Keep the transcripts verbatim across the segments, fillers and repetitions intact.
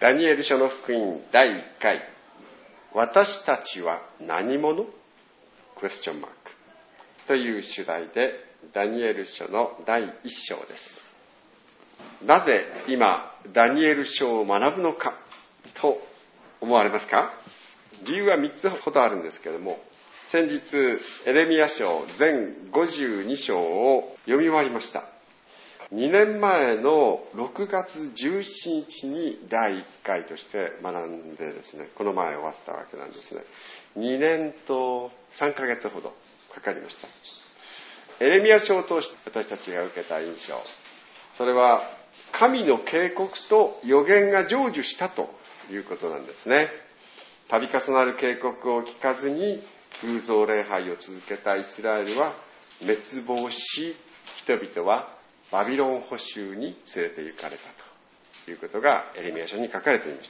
ダニエル書の福音だいいっかい、私たちは何者？クエスチョンマークという主題でダニエル書のだいいっ章です。なぜ今ダニエル書を学ぶのかと思われますか？理由はみっつほどあるんですけれども、先日エレミヤ書全ごじゅうに章を読み終わりました。にねんまえのろくがつじゅうしちにちにだいいっかいとして学んでですね、この前終わったわけなんですね。にねんとさんかげつほどかかりました。エレミヤ書を通して私たちが受けた印象、それは神の警告と予言が成就したということなんですね。度重なる警告を聞かずに偶像礼拝を続けたイスラエルは滅亡し、人々はバビロン捕囚に連れて行かれたということがエレミヤ書に書かれていました。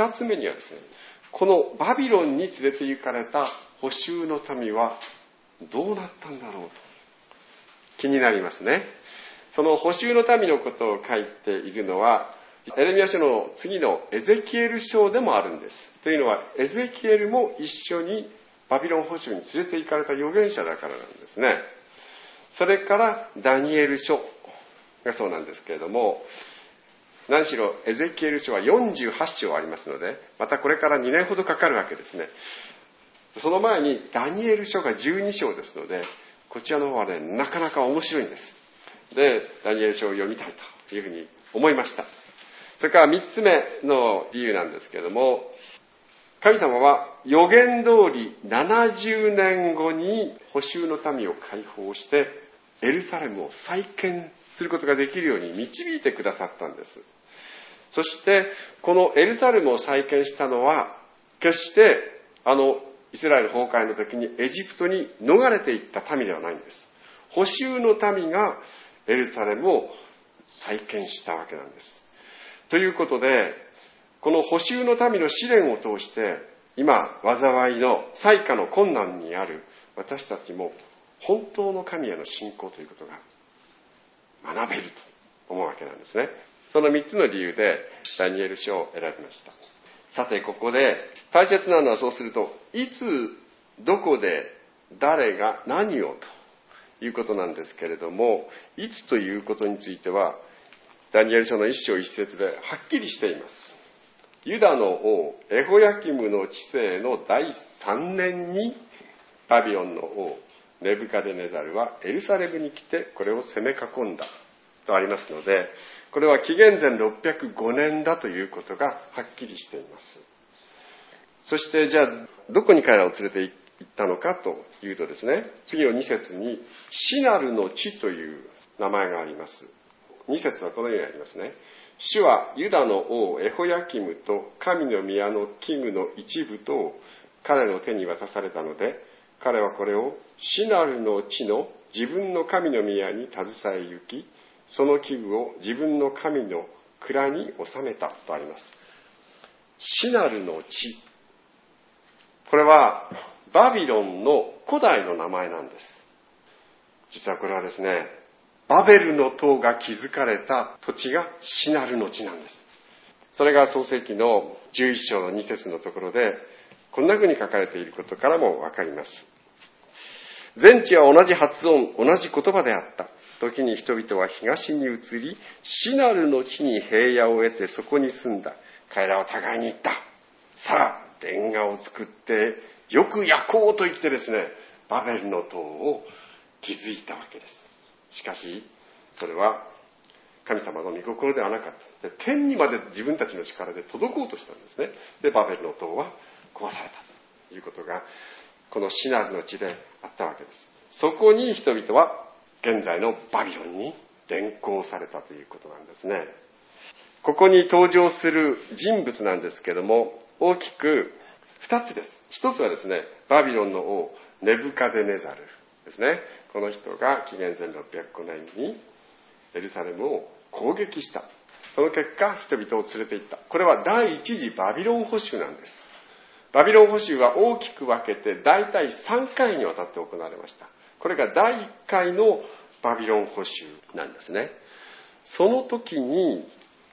二つ目にはですね、このバビロンに連れて行かれた捕囚の民はどうなったんだろうと気になりますね。その捕囚の民のことを書いているのはエレミヤ書の次のエゼキエル書でもあるんです。というのはエゼキエルも一緒にバビロン捕囚に連れて行かれた預言者だからなんですね。それからダニエル書がそうなんですけれども、何しろエゼキエル書はよんじゅうはち章ありますので、またこれからにねんほどかかるわけですね。その前にダニエル書がじゅうに章ですので、こちらの方はね、なかなか面白いんです。で、ダニエル書を読みたいというふうに思いました。それからみっつめの理由なんですけれども、神様は予言通りななじゅうねんごに捕囚の民を解放してエルサレムを再建することができるように導いてくださったんです。そしてこのエルサレムを再建したのは決してあのイスラエル崩壊の時にエジプトに逃れていった民ではないんです。捕囚の民がエルサレムを再建したわけなんです。ということで、この捕囚の民の試練を通して今災いの災禍の困難にある私たちも本当の神への信仰ということが学べると思うわけなんですね。そのみっつの理由でダニエル書を選びました。さてここで大切なのは、そうするといつどこで誰が何をということなんですけれども、いつということについてはダニエル書の一章一節ではっきりしています。ユダの王エホヤキムの治世のだいさんねんにバビロンの王ネブカデネザルはエルサレムに来てこれを攻め囲んだとありますので、これは紀元前ろっぴゃくごねんだということがはっきりしています。そしてじゃあどこに彼らを連れて行ったのかというとですね、次のに節にシナルの地という名前があります。に節はこのようにありますね。主はユダの王エホヤキムと神の宮の器具の一部とを彼の手に渡されたので、彼はこれをシナルの地の自分の神の宮に携え行き、その器具を自分の神の蔵に収めたとあります。シナルの地、これはバビロンの古代の名前なんです。実はこれはですね、バベルの塔が築かれた土地がシナルの地なんです。それが創世記のじゅういっ章のに節のところでこんな風に書かれていることからもわかります。全地は同じ発音、同じ言葉であった。時に人々は東に移り、シナルの地に平野を得てそこに住んだ。彼らは互いに言った。さあ、レンガを作ってよく焼こうと言ってですね、バベルの塔を築いたわけです。しかしそれは神様の御心ではなかった。で、天にまで自分たちの力で届こうとしたんですね。で、バベルの塔は壊されたということがこのシナルの地であったわけです。そこに人々は現在のバビロンに連行されたということなんですね。ここに登場する人物なんですけども、大きくふたつです。ひとつはですね、バビロンの王ネブカデネザルですね。この人が紀元前ろっぴゃくごねんにエルサレムを攻撃した。その結果人々を連れて行った。これは第一次バビロン捕囚なんです。バビロン捕囚は大きく分けて大体さんかいにわたって行われました。これがだいいっかいのバビロン捕囚なんですね。その時に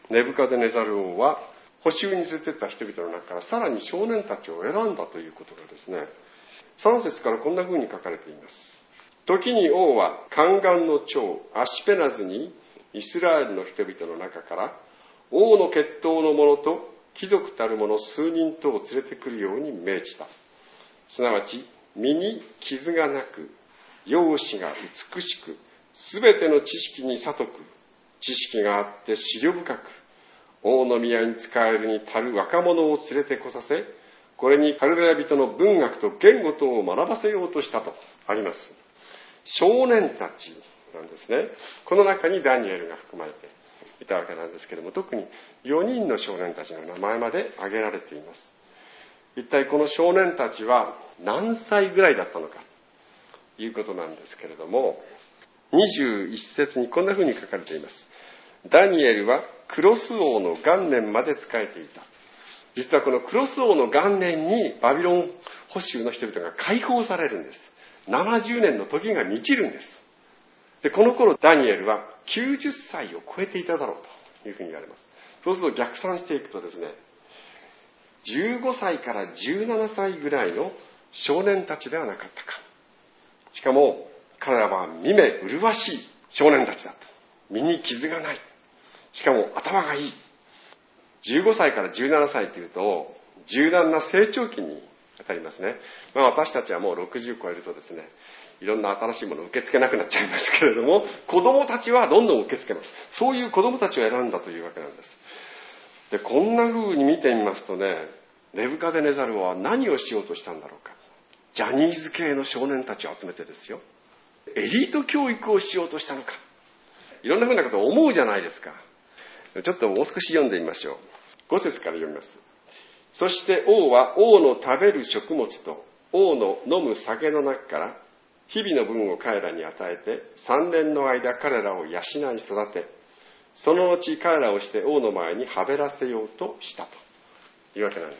ネブカデネザル王は捕囚に連れてった人々の中からさらに少年たちを選んだということがですね、さん節からこんな風に書かれています。時に王は宦官の長アシペナズにイスラエルの人々の中から王の血統の者と貴族たる者数人とを連れてくるように命じた。すなわち身に傷がなく、容姿が美しく、すべての知識に聡く、知識があって思慮深く、王の宮に仕えるに足る若者を連れてこさせ、これにカルデア人の文学と言語等を学ばせようとしたとあります。少年たちなんですね。この中にダニエルが含まれていたわけなんですけれども、特によにんの少年たちの名前まで挙げられています。一体この少年たちは何歳ぐらいだったのかということなんですけれども、にじゅういち節にこんな風に書かれています。ダニエルはクロス王の元年まで仕えていた。実はこのクロス王の元年にバビロン捕囚の人々が解放されるんです。ななじゅうねんの時が満ちるんです。で、この頃ダニエルはきゅうじゅっさいを超えていただろうというふうに言われます。そうすると逆算していくとですね、じゅうごさいからじゅうななさいぐらいの少年たちではなかったか。しかも彼らは見目麗しい少年たちだった。身に傷がない。しかも頭がいい。じゅうごさいからじゅうななさいというと柔軟な成長期に当たりますね。まあ、私たちはもうろくじゅう超えるとですね、いろんな新しいものを受け付けなくなっちゃいますけれども、子供たちはどんどん受け付けます。そういう子供たちを選んだというわけなんです。で、こんな風に見てみますとね、ネブカデネザルは何をしようとしたんだろうか。ジャニーズ系の少年たちを集めてですよ、エリート教育をしようとしたのか。いろんな風なことを思うじゃないですか。ちょっともう少し読んでみましょう。ご節から読みます。そして王は王の食べる食物と王の飲む酒の中から日々の分を彼らに与えて、三年の間彼らを養い育て、その後彼らをして王の前にはべらせようとしたというわけなんです。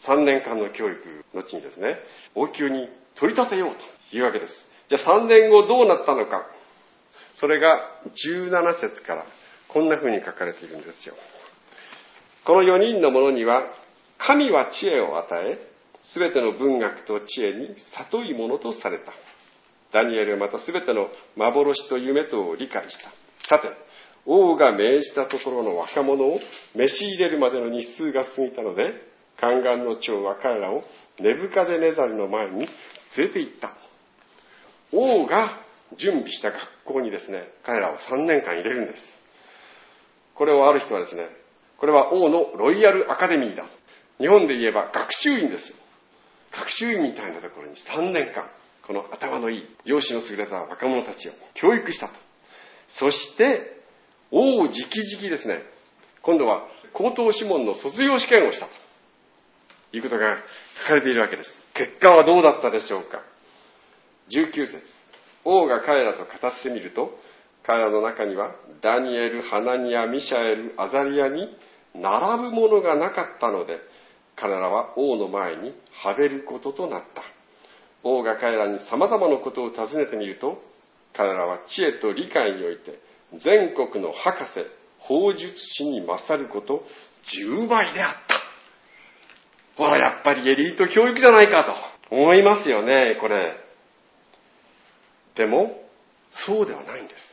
三年間の教育の後にですね、王宮に取り立てようというわけです。じゃあ三年後どうなったのか。それがじゅうなな節からこんな風に書かれているんですよ。このよにんの者には、神は知恵を与え、すべての文学と知恵に聡いものとされた。ダニエルはまたすべての幻と夢とを理解した。さて、王が命じたところの若者を召し入れるまでの日数が過ぎたので、宦官の長は彼らをネブカデネザルの前に連れて行った。王が準備した学校にですね、彼らをさんねんかん入れるんです。これをある人はですね、これは王のロイヤルアカデミーだ。日本で言えば学習院ですよ。学習院みたいなところにさんねんかん、この頭のいい、容姿の優れた若者たちを教育したと。そして、王直々ですね、今度は高等諮問の卒業試験をしたということが書かれているわけです。結果はどうだったでしょうか。じゅうきゅう節、王が彼らと語ってみると、彼らの中にはダニエル、ハナニア、ミシャエル、アザリアに並ぶものがなかったので、彼らは王の前にはべることとなった。王が彼らに様々なことを尋ねてみると、彼らは知恵と理解において全国の博士、法術師に勝ることじゅうばいであった。ほら、やっぱりエリート教育じゃないかと思いますよね、これ。でも、そうではないんです。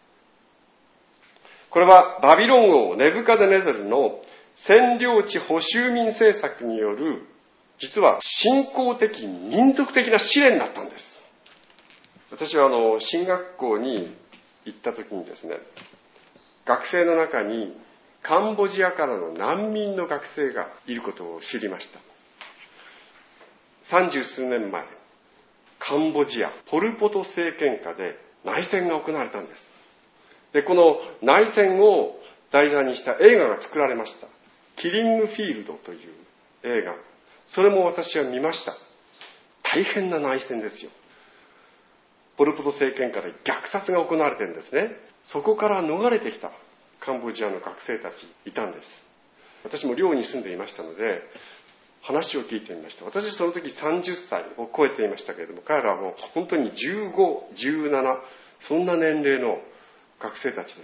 これはバビロン王ネブカデネザルの占領地保守民政策による、実は信仰的、民族的な試練だったんです。私はあの進学校に行った時にですね、学生の中にカンボジアからの難民の学生がいることを知りました。三十数年前、カンボジア、ポルポト政権下で内戦が行われたんです。で、この内戦を題材にした映画が作られました。キリングフィールドという映画。それも私は見ました。大変な内戦ですよ。ポルポト政権下で虐殺が行われてるんですね。そこから逃れてきたカンボジアの学生たちいたんです。私も寮に住んでいましたので、話を聞いてみました。私その時さんじゅっさいを超えていましたけれども、彼らはもう本当にじゅうご、じゅうなな、そんな年齢の学生たちですよ。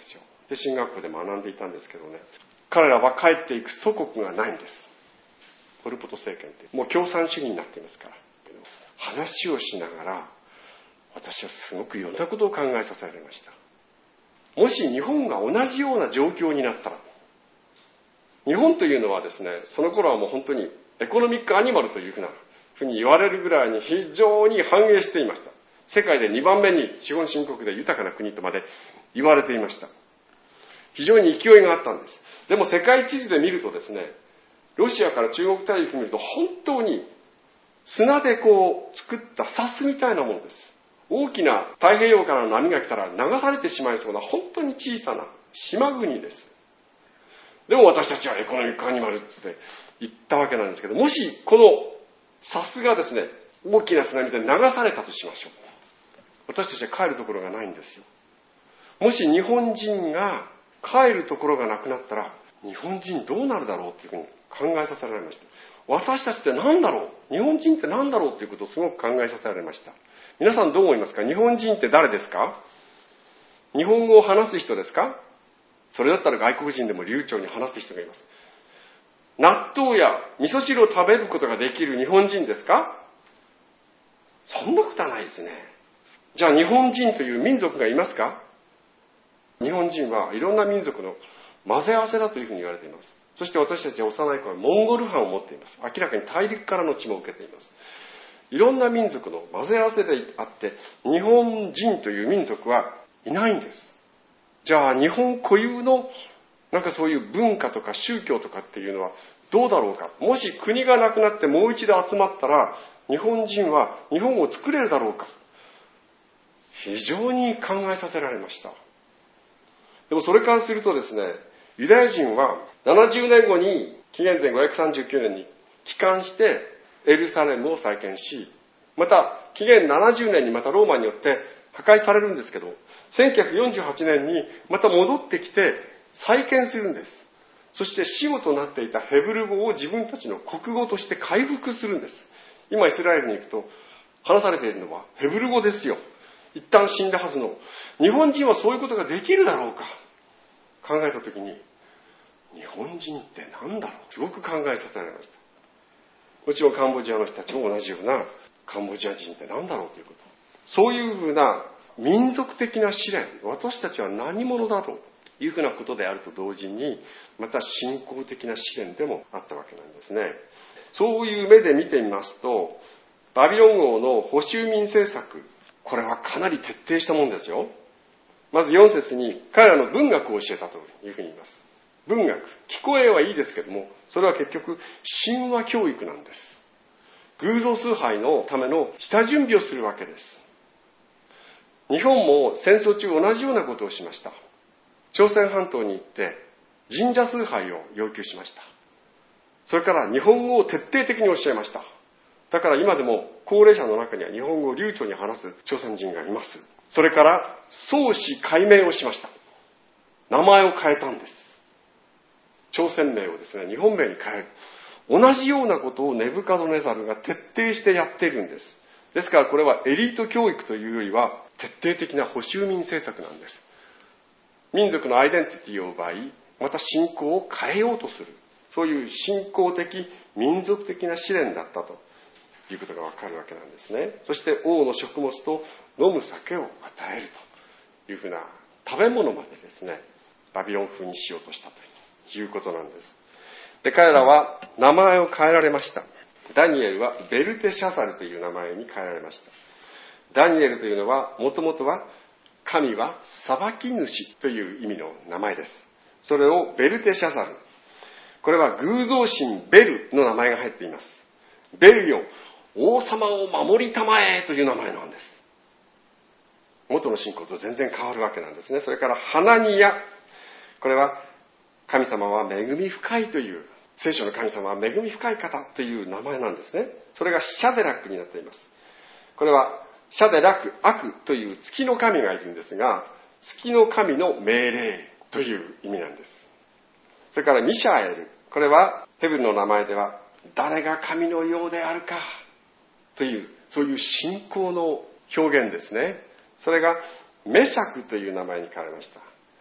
で進学校で学んでいたんですけどね、彼らは帰っていく祖国がないんです。ポル・ポト政権ってもう共産主義になっていますから。話をしながら私はすごくいろんなことを考えさせられました。もし日本が同じような状況になったら、日本というのはですね、その頃はもう本当にエコノミックアニマルというふうなふうに言われるぐらいに非常に繁栄していました。世界でにばんめに資本新国で豊かな国とまで言われていました。非常に勢いがあったんです。でも世界地図で見るとですね、ロシアから中国大陸を見ると本当に砂でこう作った砂州みたいなものです。大きな太平洋からの波が来たら流されてしまいそうな本当に小さな島国です。でも私たちはエコノミックアニマルって言ったわけなんですけど、もしこの砂州がですね、大きな津波で流されたとしましょう。私たちは帰るところがないんですよ。もし日本人が帰るところがなくなったら、日本人どうなるだろうっていうふうに考えさせられました。私たちって何だろう、日本人って何だろうっていうことをすごく考えさせられました。皆さんどう思いますか？日本人って誰ですか？日本語を話す人ですか？それだったら外国人でも流暢に話す人がいます。納豆や味噌汁を食べることができる日本人ですか？そんなことはないですね。じゃあ日本人という民族がいますか？日本人はいろんな民族の混ぜ合わせだというふうに言われています。そして私たちは幼い頃モンゴル藩を持っています。明らかに大陸からの血も受けています。いろんな民族の混ぜ合わせであって、日本人という民族はいないんです。じゃあ日本固有のなんかそういう文化とか宗教とかっていうのはどうだろうか。もし国がなくなってもう一度集まったら、日本人は日本を作れるだろうか。非常に考えさせられました。でもそれからするとですね、ユダヤ人はななじゅうねんごに紀元前ごひゃくさんじゅうきゅうねんに帰還してエルサレムを再建し、また紀元ななじゅうねんにまたローマによって破壊されるんですけど、せんきゅうひゃくよんじゅうはちねんにまた戻ってきて再建するんです。そして死語となっていたヘブル語を自分たちの国語として回復するんです。今イスラエルに行くと話されているのはヘブル語ですよ。一旦死んだはずの。日本人はそういうことができるだろうか。考えたときに、日本人って何だろう、すごく考えさせられました。もちろんカンボジアの人たちも同じような、カンボジア人って何だろうということ。そういうふうな民族的な試練、私たちは何者だろうというふうなことであると同時に、また信仰的な試練でもあったわけなんですね。そういう目で見てみますと、バビロン王の保守民政策、これはかなり徹底したもんですよ。まずよん節に彼らの文学を教えたというふうに言います。文学、聞こえはいいですけども、それは結局神話教育なんです。偶像崇拝のための下準備をするわけです。日本も戦争中同じようなことをしました。朝鮮半島に行って神社崇拝を要求しました。それから日本語を徹底的に教えました。だから今でも高齢者の中には日本語を流暢に話す朝鮮人がいます。それから創始改名をしました。名前を変えたんです。朝鮮名をですね、日本名に変える。同じようなことをネブカドネザルが徹底してやっているんです。ですからこれはエリート教育というよりは徹底的な保守民政策なんです。民族のアイデンティティを奪い、また信仰を変えようとする。そういう信仰的、民族的な試練だったということがわかるわけなんですね。そして王の食物と飲む酒を与えるというふうな食べ物までですね、バビロン風にしようとしたということなんです。で、彼らは名前を変えられました。ダニエルはベルテシャザルという名前に変えられました。ダニエルというのはもともとは神は裁き主という意味の名前です。それをベルテシャザル。これは偶像神ベルの名前が入っています。ベルよ、王様を守りたまえという名前なんです。元の信仰と全然変わるわけなんですね。それからハナニヤ。これは神様は恵み深いという、聖書の神様は恵み深い方という名前なんですね。それがシャデラックになっています。これはシャデラク、アクという月の神がいるんですが、月の神の命令という意味なんです。それからミシャエル。これはヘブルの名前では誰が神のようであるかという、そういう信仰の表現ですね。それがメシャクという名前に変わりました。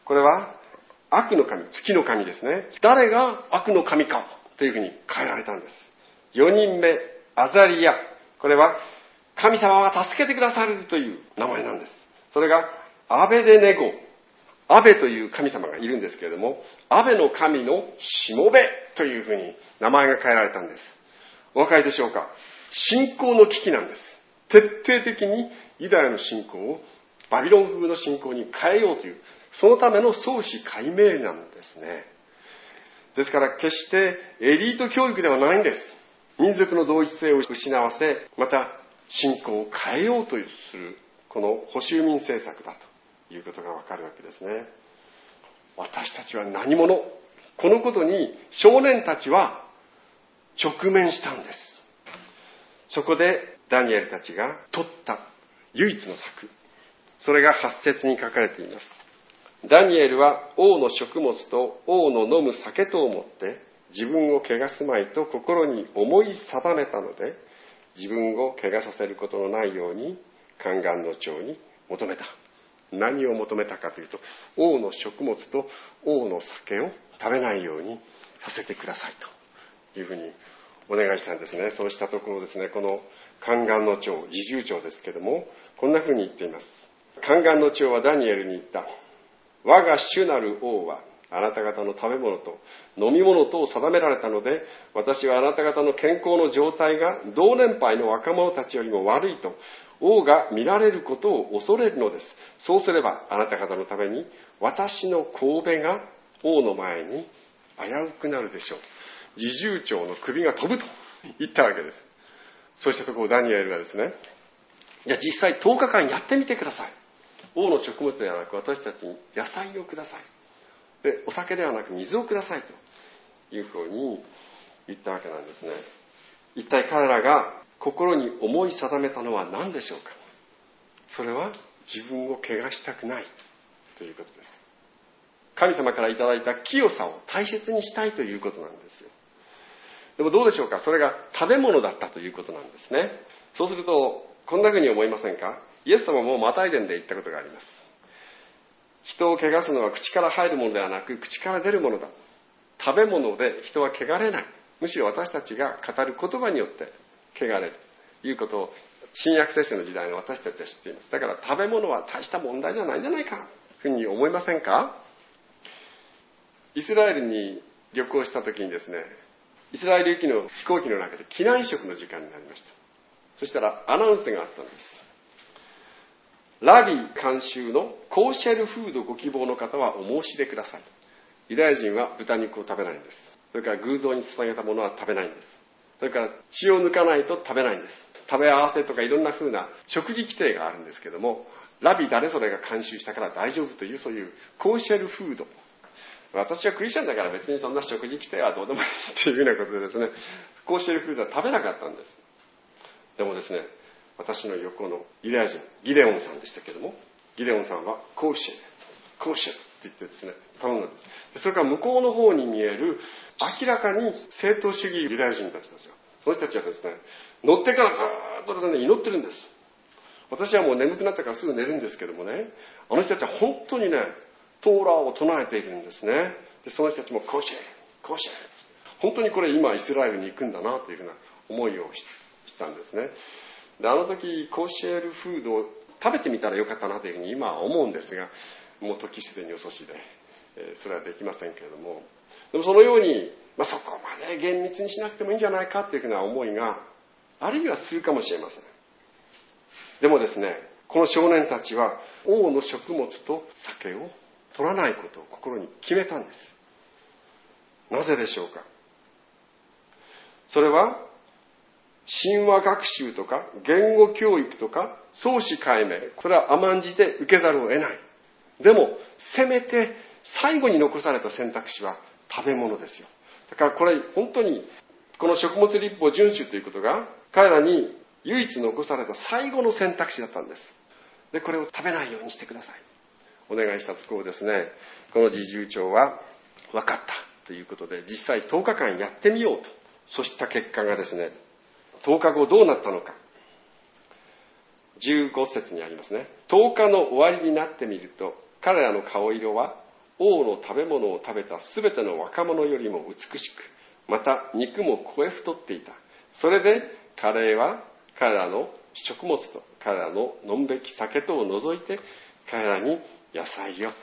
これは悪の神、月の神ですね。誰が悪の神かというふうに変えられたんです。よにんめ、アザリア。これは神様は助けてくださるという名前なんです。それがアベデネゴ。アベという神様がいるんですけれども、アベの神のしもべというふうに名前が変えられたんです。お分かりでしょうか。信仰の危機なんです。徹底的にユダヤの信仰をバビロン風の信仰に変えようという、そのための創始解明なんですね。ですから決してエリート教育ではないんです。民族の同一性を失わせ、また信仰を変えようとするこの保守民政策だということがわかるわけですね。私たちは何者、このことに少年たちは直面したんです。そこでダニエルたちが取った唯一の策、それがはち節に書かれています。ダニエルは王の食物と王の飲む酒とをもって自分を汚すまいと心に思い定めたので、自分を汚させることのないように宦官の長に求めた。何を求めたかというと、王の食物と王の酒を食べないようにさせてくださいというふうにお願いしたんですね。そうしたところですね、この宦官の長、侍従長ですけども、こんなふうに言っています。宦官の長はダニエルに言った。我が主なる王はあなた方の食べ物と飲み物とを定められたので、私はあなた方の健康の状態が同年配の若者たちよりも悪いと王が見られることを恐れるのです。そうすればあなた方のために私の頭が王の前に危うくなるでしょう。侍従長の首が飛ぶと言ったわけです。そうしたところダニエルがですね、じゃあ実際とおかかんやってみてください。王の食物ではなく私たちに野菜をください。で、お酒ではなく水をくださいというふうに言ったわけなんですね。一体彼らが心に思い定めたのは何でしょうか。それは自分を汚したくないということです。神様からいただいた清さを大切にしたいということなんですよ。でもどうでしょうか。それが食べ物だったということなんですね。そうするとこんなふうに思いませんか。イエス様もマタイ伝で言ったことがあります。人を汚すのは口から入るものではなく口から出るものだ。食べ物で人は汚れない。むしろ私たちが語る言葉によって汚れるということを新約聖書の時代の私たちは知っています。だから食べ物は大した問題じゃないんじゃないかというふうに思いませんか。イスラエルに旅行した時にですね、イスラエル行きの飛行機の中で機内食の時間になりました。そしたらアナウンスがあったんです。ラビ監修のコーシェルフードご希望の方はお申し出ください。ユダヤ人は豚肉を食べないんです。それから偶像に捧げたものは食べないんです。それから血を抜かないと食べないんです。食べ合わせとかいろんな風な食事規定があるんですけども、ラビ誰それが監修したから大丈夫というそういうコーシェルフード。私はクリスチャンだから別にそんな食事規定はどうでもいいというようなことでですね、コーシェルフードは食べなかったんです。でもですね、私の横のユダヤ人、ギデオンさんでしたけども、ギデオンさんはコーシェル、コーシェルって言ってですね、頼んだんです。それから向こうの方に見える、明らかに正統主義ユダヤ人たちですよ。その人たちはですね、乗ってからずーっとですね、祈ってるんです。私はもう眠くなったからすぐ寝るんですけどもね、あの人たちは本当にね、トーラーを唱えているんですね。で、その人たちもコーシェル、コーシェル。本当にこれ今イスラエルに行くんだなというふうな思いをしたんですね。で、あの時コーシェルフードを食べてみたらよかったなというふうに今は思うんですが、もう時すでに遅しで、えー、それはできませんけれども、でもそのように、まあ、そこまで厳密にしなくてもいいんじゃないかというふうな思いがあるいはするかもしれません。でもですね、この少年たちは王の食物と酒を取らないことを心に決めたんです。なぜでしょうか。それは神話学習とか言語教育とか創始解明、これは甘んじて受けざるを得ない。でもせめて最後に残された選択肢は食べ物ですよ。だからこれ本当にこの食物立法遵守ということが彼らに唯一残された最後の選択肢だったんです。で、これを食べないようにしてください。お願いしたところですね、この侍従長は分かったということで実際とおかかんやってみようと。そうした結果がですね、とおかごどうなったのか。じゅうご節にありますね。とおかの終わりになってみると彼らの顔色は王の食べ物を食べたすべての若者よりも美しく、また肉も肥え太っていた。それで彼は彼らの食物と彼らの飲むべき酒とを除いて彼らに野菜を与え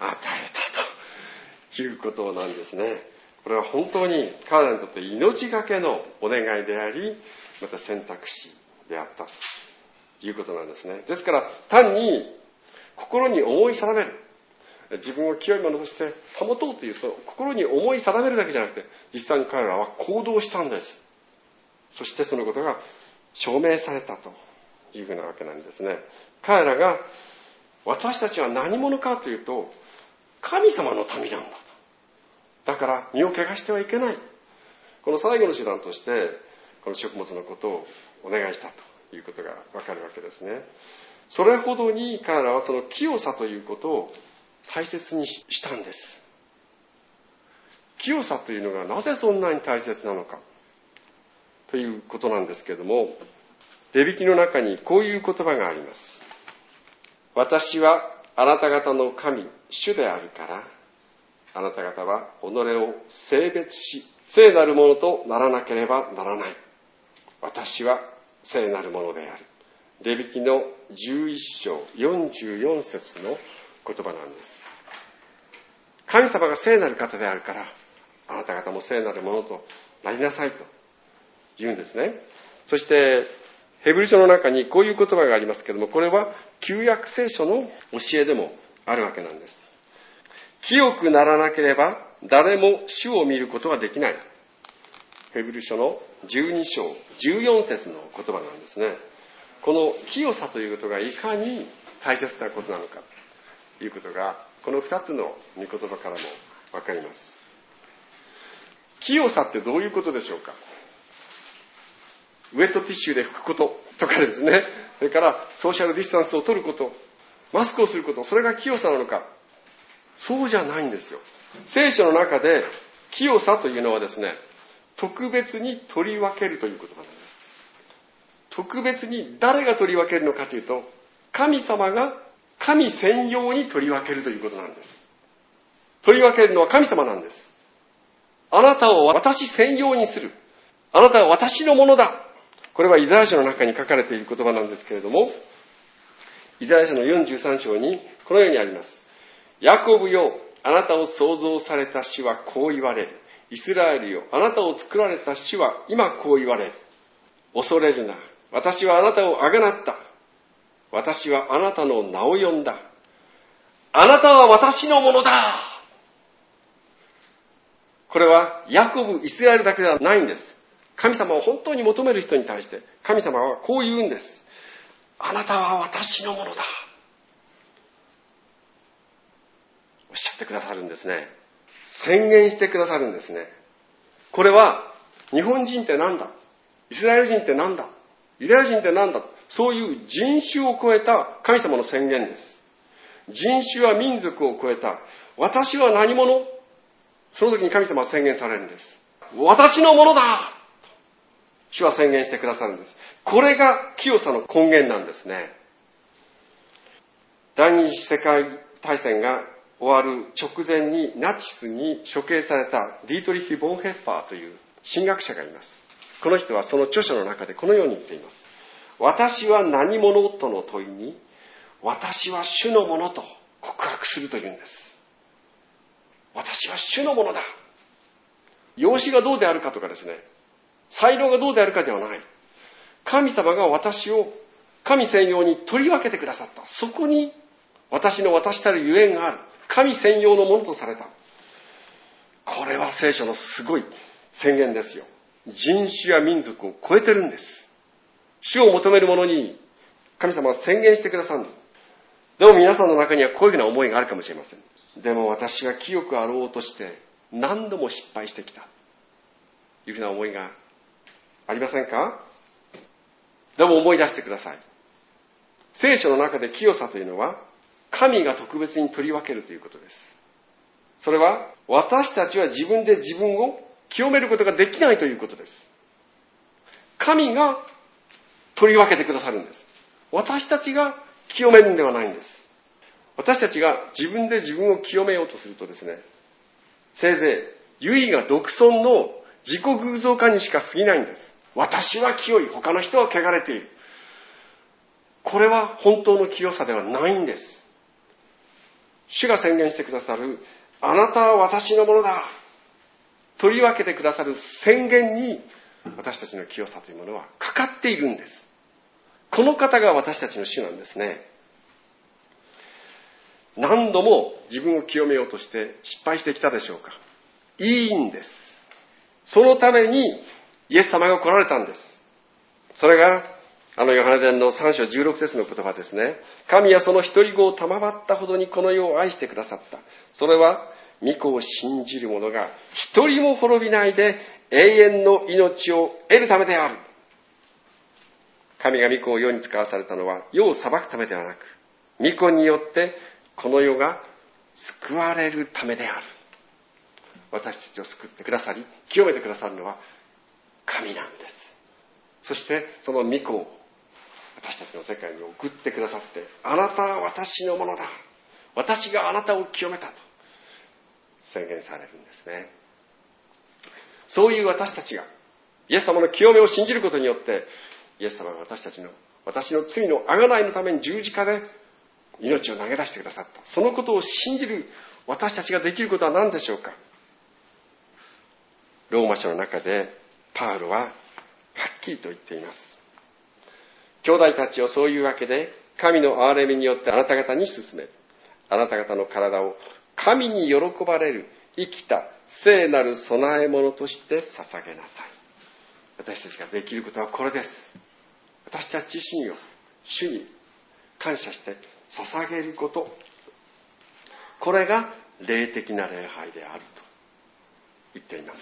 たということなんですね。これは本当に彼らにとって命がけのお願いであり、また選択肢であったということなんですね。ですから単に心に思い定める、自分を清いものとして保とうというその心に思い定めるだけじゃなくて、実際に彼らは行動したんです。そしてそのことが証明されたというふうなわけなんですね。彼らが私たちは何者かというと神様の民なんだと。だから身を汚してはいけない。この最後の手段としてこの食物のことをお願いしたということがわかるわけですね。それほどに彼らはその清さということを大切にしたんです。清さというのがなぜそんなに大切なのかということなんですけれども、レビ記の中にこういう言葉があります。私はあなた方の神、主であるから、あなた方は己を聖別し、聖なるものとならなければならない。私は聖なるものである。レビ記のじゅういっ章よんじゅうよん節の言葉なんです。神様が聖なる方であるから、あなた方も聖なるものとなりなさいと言うんですね。そしてヘブル書の中にこういう言葉がありますけれども、これは旧約聖書の教えでもあるわけなんです。清くならなければ誰も主を見ることはできない。ヘブル書のじゅうに章じゅうよん節の言葉なんですね。この清さということがいかに大切なことなのかということがこの二つの御言葉からもわかります。清さってどういうことでしょうか。ウェットティッシュで拭くこととかですね、それからソーシャルディスタンスを取ること、マスクをすること、それが清さなのか。そうじゃないんですよ。聖書の中で清さというのはですね、特別に取り分けるという言葉なんです。特別に誰が取り分けるのかというと、神様が神専用に取り分けるということなんです。取り分けるのは神様なんです。あなたを私専用にする。あなたは私のものだ。これはイザヤ書の中に書かれている言葉なんですけれども、イザヤ書のよんじゅうさん章にこのようにあります。ヤコブよ、あなたを創造された主はこう言われる。イスラエルよ、あなたを作られた主は今こう言われる。恐れるな。私はあなたをあがなった。私はあなたの名を呼んだ。あなたは私のものだ。これはヤコブ、イスラエルだけではないんです。神様を本当に求める人に対して神様はこう言うんです。あなたは私のものだ。おっしゃってくださるんですね。宣言してくださるんですね。これは日本人ってなんだ、イスラエル人ってなんだ、ユダヤ人ってなんだ、そういう人種を超えた神様の宣言です。人種は民族を超えた、私は何者、その時に神様は宣言されるんです。私のものだ、主は宣言してくださるんです。これが清さの根源なんですね。第二次世界大戦が終わる直前にナチスに処刑されたディートリヒ・ボンヘッファーという神学者がいます。この人はその著書の中でこのように言っています。私は何者との問いに、私は主のものと告白するというんです。私は主のものだ。容姿がどうであるかとかですね、才能がどうであるかではない。神様が私を神専用に取り分けてくださった。そこに私の私たるゆえんがある。神専用のものとされた。これは聖書のすごい宣言ですよ。人種や民族を超えてるんです。主を求める者に神様は宣言してくださる。でも皆さんの中にはこういうふうな思いがあるかもしれません。でも私は清くあろうとして何度も失敗してきた。いうふうな思いがありませんか？でも思い出してください。聖書の中で清さというのは神が特別に取り分けるということです。それは私たちは自分で自分を清めることができないということです。神が取り分けてくださるんです。私たちが清めるんではないんです。 私たちが自分で自分を清めようとするとですね、せいぜい唯我独尊の自己偶像化にしか過ぎないんです。私は清い、他の人は汚れている。これは本当の清さではないんです。主が宣言してくださる、あなたは私のものだ、取り分けてくださる宣言に、私たちの清さというものはかかっているんです。この方が私たちの主なんですね。何度も自分を清めようとして失敗してきたでしょうか。いいんです。そのためにイエス様が来られたんです。それがあのヨハネ伝のさん章じゅうろく節の言葉ですね。神はその一人子を賜ったほどにこの世を愛してくださった。それは御子を信じる者が一人も滅びないで永遠の命を得るためである。神が御子を世に使わされたのは世を裁くためではなく、御子によってこの世が救われるためである。私たちを救ってくださり、清めてくださるのは神なんです。そしてその御子を私たちの世界に送ってくださって、あなたは私のものだ、私があなたを清めたと宣言されるんですね。そういう私たちがイエス様の清めを信じることによって、イエス様が私たちの私の罪の贖いのために十字架で命を投げ出してくださった。そのことを信じる私たちができることは何でしょうか。ローマ書の中でパウロははっきりと言っています。兄弟たちをそういうわけで神の憐れみによってあなた方に進める。あなた方の体を神に喜ばれる生きた聖なる供え物として捧げなさい。私たちができることはこれです。私たち自身を主に感謝して捧げること、これが霊的な礼拝であると言っています。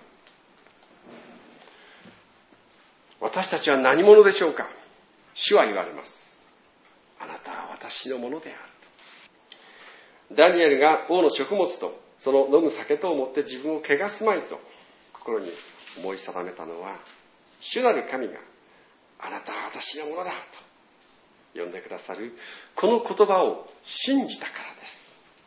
私たちは何者でしょうか。主は言われます。あなたは私のものであると。ダニエルが王の食物とその飲む酒とをもって自分を汚すまいと心に思い定めたのは、主なる神があなたは私のものだと呼んでくださるこの言葉を信じたからです。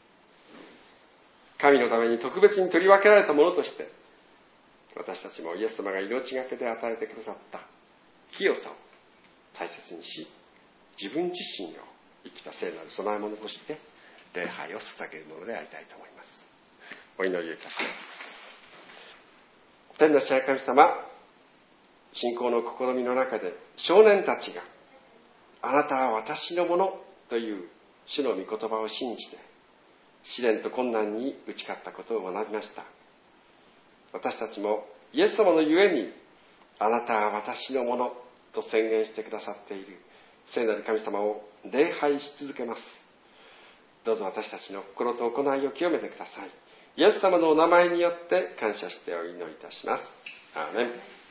神のために特別に取り分けられたものとして、私たちもイエス様が命がけで与えてくださった清さを大切にし、自分自身を生きた聖なる供え物として礼拝を捧げるものでありたいと思います。お祈りをいたします。天の父なる神様、信仰の試みの中で少年たちがあなたは私のものという主の御言葉を信じて試練と困難に打ち勝ったことを学びました。私たちもイエス様のゆえにあなたは私のものと宣言してくださっている聖なる神様を礼拝し続けます。どうぞ私たちの心と行いを清めてください。イエス様のお名前によって感謝してお祈りいたします。アーメン。